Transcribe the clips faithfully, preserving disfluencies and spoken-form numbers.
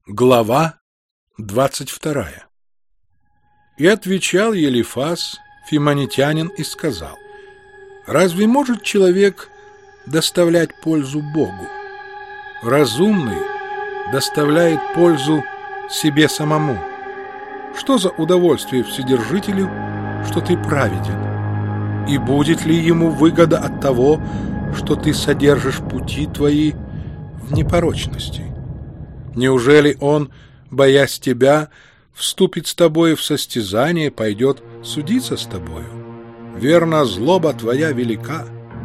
Глава двадцать вторая. И отвечал Елифаз, фимонитянин, и сказал: «Разве может человек доставлять пользу Богу? Разумный доставляет пользу себе самому. Что за удовольствие Вседержителю, что ты праведен? И будет ли ему выгода от того, что ты содержишь пути твои в непорочности? Неужели он, боясь тебя, вступит с тобой в состязание, пойдет судиться с тобою? Верно, злоба твоя велика,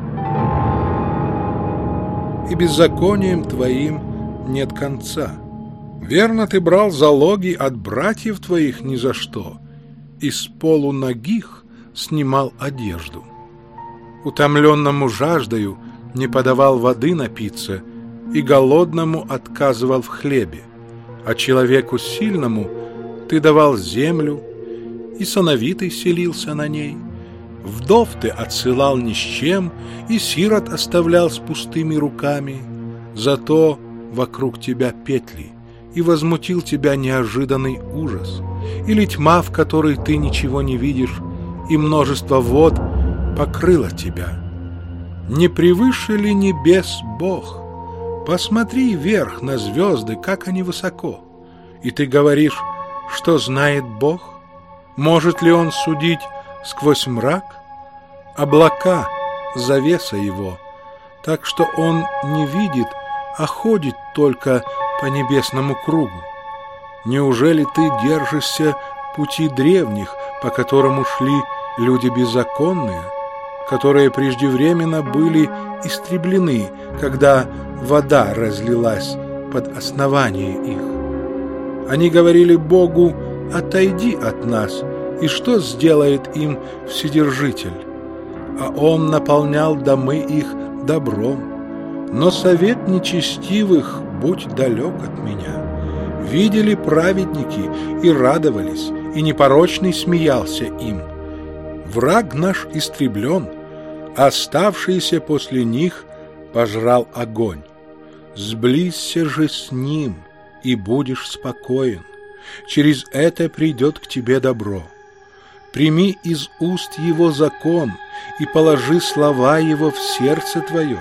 и беззаконием твоим нет конца. Верно, ты брал залоги от братьев твоих ни за что, и с полуногих снимал одежду. Утомленному жаждою не подавал воды напиться, и голодному отказывал в хлебе, а человеку сильному ты давал землю, и сановитый селился на ней. Вдов ты отсылал ни с чем, и сирот оставлял с пустыми руками. Зато вокруг тебя петли, и возмутил тебя неожиданный ужас, или тьма, в которой ты ничего не видишь, и множество вод покрыло тебя. Не превыше ли небес Бог? Посмотри вверх на звезды, как они высоко. И ты говоришь, что знает Бог? Может ли Он судить сквозь мрак? Облака — завеса Его, так что Он не видит, а ходит только по небесному кругу. Неужели ты держишься пути древних, по которому шли люди беззаконные, которые преждевременно были истреблены, когда вода разлилась под основание их? Они говорили Богу: «Отойди от нас», и что сделает им Вседержитель? А Он наполнял домы их добром. Но совет нечестивых будь далек от меня. Видели праведники и радовались, и непорочный смеялся им. Враг наш истреблен, а оставшиеся после них пожрал огонь. Сблизься же с ним, и будешь спокоен. Через это придет к тебе добро. Прими из уст его закон и положи слова его в сердце твое.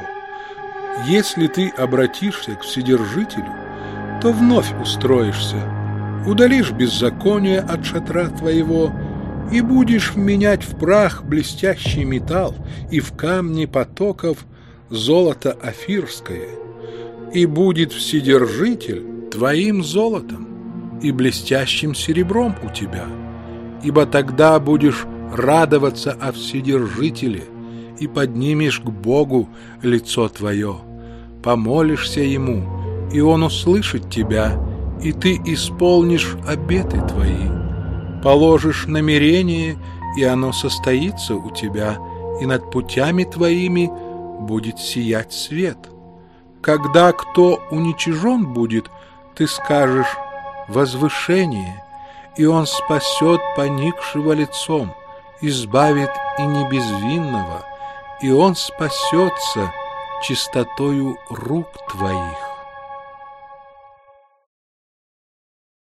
Если ты обратишься к Вседержителю, то вновь устроишься, удалишь беззаконие от шатра твоего и будешь вменять в прах блестящий металл и в камни потоков золото офирское. И будет Вседержитель твоим золотом и блестящим серебром у тебя, ибо тогда будешь радоваться о Вседержителе и поднимешь к Богу лицо твое, помолишься Ему, и Он услышит тебя, и ты исполнишь обеты твои. Положишь намерение, и оно состоится у тебя, и над путями твоими будет сиять свет. Когда кто уничижен будет, ты скажешь: возвышение, и Он спасет поникшего лицом, избавит и небезвинного, и Он спасется чистотою рук твоих.